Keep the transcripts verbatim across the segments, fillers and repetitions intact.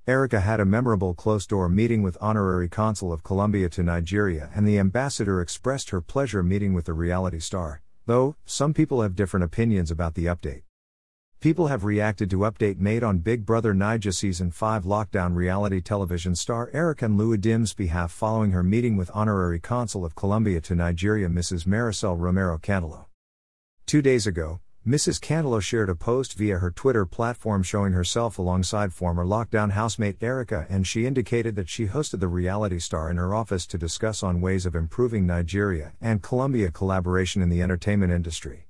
Erica had a memorable closed-door meeting with Honorary Consul of Colombia to Nigeria, and the ambassador expressed her pleasure meeting with the reality star, though some people have different opinions about the update. People have reacted to update made on Big Brother Naija Season five lockdown reality television star Erica Nluwadim's behalf following her meeting with Honorary Consul of Colombia to Nigeria Missus Maricel Romero Cantilo. Two days ago, Missus Cantilo shared a post via her Twitter platform showing herself alongside former lockdown housemate Erica, and she indicated that she hosted the reality star in her office to discuss on ways of improving Nigeria and Colombia collaboration in the entertainment industry.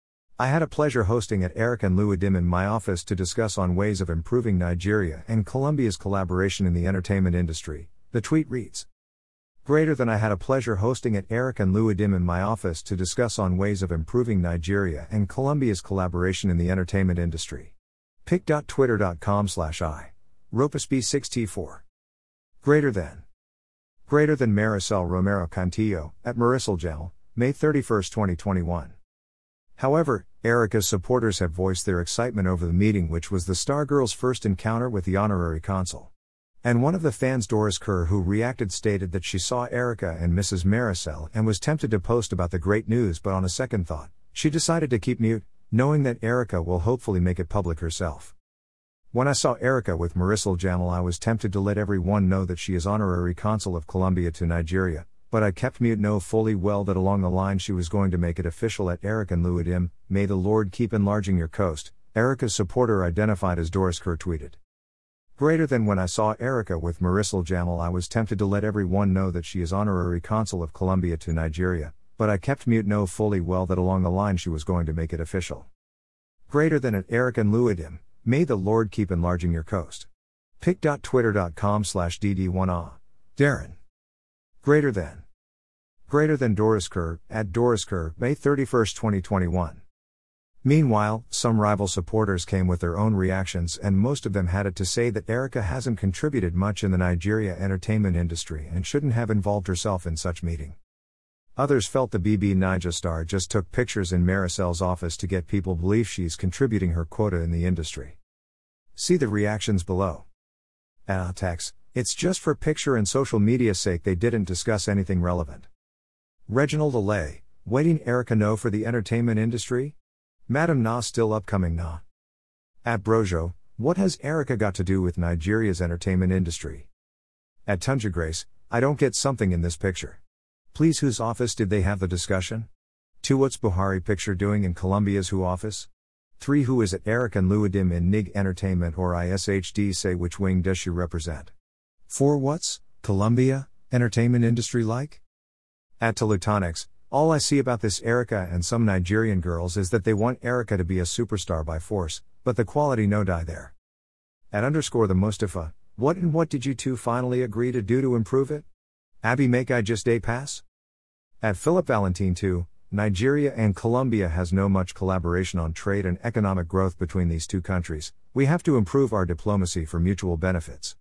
I had a pleasure hosting at Erica Nluwadim in my office to discuss on ways of improving Nigeria and Colombia's collaboration in the entertainment industry, the tweet reads. Greater than I had a pleasure hosting at Erica Nluwadim in my office to discuss on ways of improving Nigeria and Colombia's collaboration in the entertainment industry. pic dot twitter dot com slash i. Ropesby six T four. Greater than. Greater than Maricel Romero Cantillo, at Maricel Jamal, May thirty-first, twenty twenty-one. However, Erica's supporters have voiced their excitement over the meeting, which was the Stargirl's first encounter with the honorary consul. And one of the fans, Doris Kerr, who reacted, stated that she saw Erica and Missus Maricel and was tempted to post about the great news, but on a second thought, she decided to keep mute, knowing that Erica will hopefully make it public herself. When I saw Erica with Maricel Jamal, I was tempted to let everyone know that she is Honorary Consul of Colombia to Nigeria, but I kept mute, know fully well that along the line she was going to make it official at Erica Nluwadim. May the Lord keep enlarging your coast, Erica's supporter identified as Doris Kerr tweeted. Greater than when I saw Erica with Maricel Jamal, I was tempted to let everyone know that she is Honorary Consul of Colombia to Nigeria, but I kept mute, know fully well that along the line she was going to make it official. Greater than at Erica Nluwadim, may the Lord keep enlarging your coast. pic dot twitter dot com slash D D one A. Darren. Greater than. Greater than Doris Kerr, at Doris Kerr, May thirty-first, twenty twenty-one. Meanwhile, some rival supporters came with their own reactions, and most of them had it to say that Erica hasn't contributed much in the Nigeria entertainment industry and shouldn't have involved herself in such meeting. Others felt the B B Naija star just took pictures in Maricel's office to get people believe she's contributing her quota in the industry. See the reactions below. Ah, Tex, it's just for picture and social media's sake, they didn't discuss anything relevant. Reginald Alay, waiting Erica know for the entertainment industry? Madam Na still upcoming na. At Brojo, what has Erica got to do with Nigeria's entertainment industry? At Tunja Grace, I don't get something in this picture. Please, whose office did they have the discussion? two What's Buhari picture doing in Colombia's who office? three Who is at Erica Nluwadim in N I G Entertainment or I S H D, say which wing does she represent? four What's Colombia entertainment industry like? At Telutonics, all I see about this Erica and some Nigerian girls is that they want Erica to be a superstar by force, but the quality no die there. At underscore the Mustafa, what and what did you two finally agree to do to improve it? Abby, make I just a pass? At Philip Valentin two, Nigeria and Colombia has no much collaboration on trade and economic growth between these two countries. We have to improve our diplomacy for mutual benefits.